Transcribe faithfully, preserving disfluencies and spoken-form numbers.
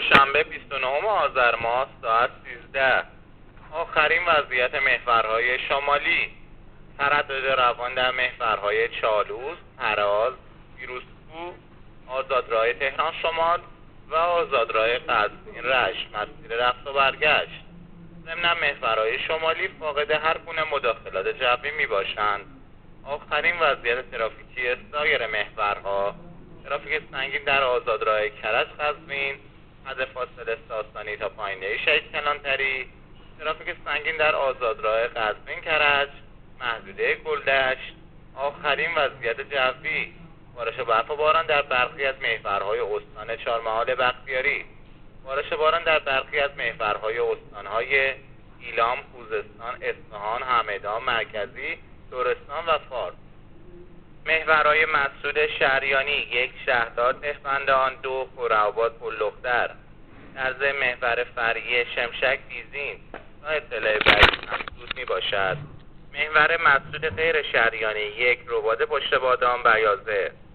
دوشنبه بیست و نهم آذر ماه ساعت سیزده. آخرین وضعیت محورهای شمالی: تردد روان در محورهای چالوس، هراز، فیروزکوه، آزادراه تهران شمال و آزادراه قزوین رشت مسیر رفت و برگشت. ضمن محورهای شمالی فاقد هر گونه مداخلات جوی می باشند. آخرین وضعیت ترافیکی سایر محورها: ترافیک سنگین در آزادراه کرج قزوین حد فاصله ساسانی تا پایینه شهید کلانتری، ترافیک سنگین در آزادراه قزوین کرج محدوده گلدشت. آخرین وضعیت جوی: بارش برف و باران در برخی از محورهای استان چهارمحال بختیاری، بارش باران در برخی از محورهای استانهای ایلام، خوزستان، اصفهان، همدان، مرکزی، لرستان و فارس. محورهای مسعود شهریانی: یک شهداد اسفندان، دو خورآباد پلدختر. در ضمن محور فرعی شمشک دیزین تا اطلاع بعید مسدود می باشد. محور مسعود غیر شهریانی: یک رباط پشت بادام بیازه.